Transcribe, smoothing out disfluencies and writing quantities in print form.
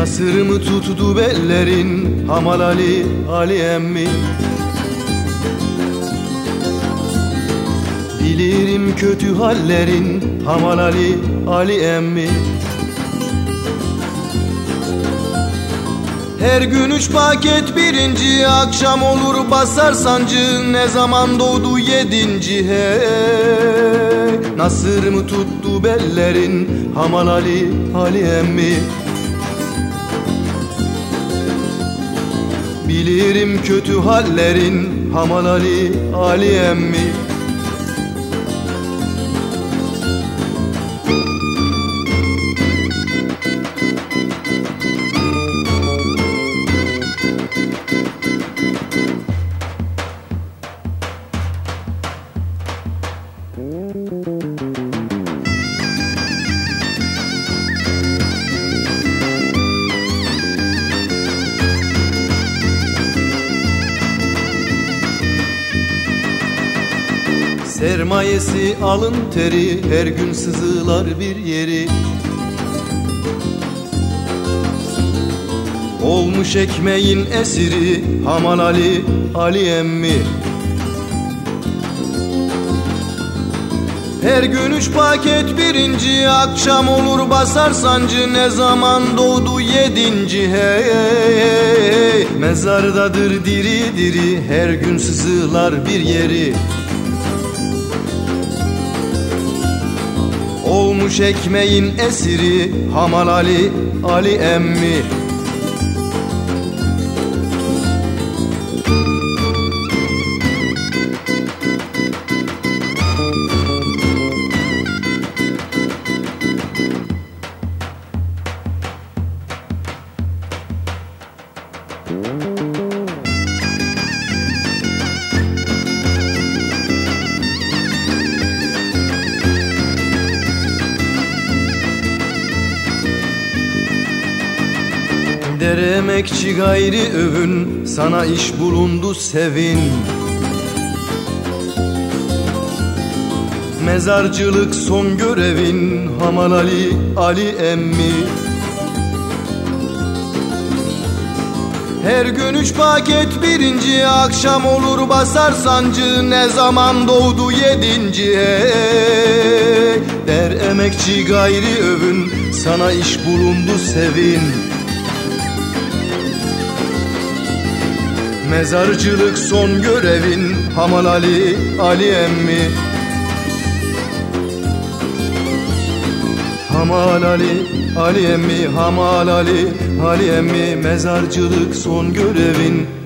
Nasır mı tuttu bellerin Hamal Ali, Ali emmi? Bilirim kötü hallerin Hamal Ali, Ali emmi. Her gün 3 paket birinci, akşam olur basar sancı, ne zaman doğdu 7. hey. Nasır mı tuttu bellerin Hamal Ali, Ali emmi? Bilirim kötü hallerin Hamal Ali, Ali emmi. Sermayesi alın teri, her gün sızılar bir yeri. Olmuş ekmeğin esiri Hamal Ali, Ali emmi. Her gün 3 paket birinci, akşam olur basar sancı, ne zaman doğdu 7. hey. Mezardadır diri diri, her gün sızılar bir yeri. Olmuş ekmeğin esiri Hamal Ali, Ali emmi. Der emekçi gayri övün, sana iş bulundu sevin. Mezarcılık son görevin Hamal Ali, Ali emmi. Her gün 3 paket birinci, akşam olur basar sancı, ne zaman doğdu 7. hey. Der emekçi gayri övün, sana iş bulundu sevin. Mezarcılık son görevin Hamal Ali, Ali emmi. Hamal Ali, Ali emmi, Hamal Ali, Ali emmi. Mezarcılık son görevin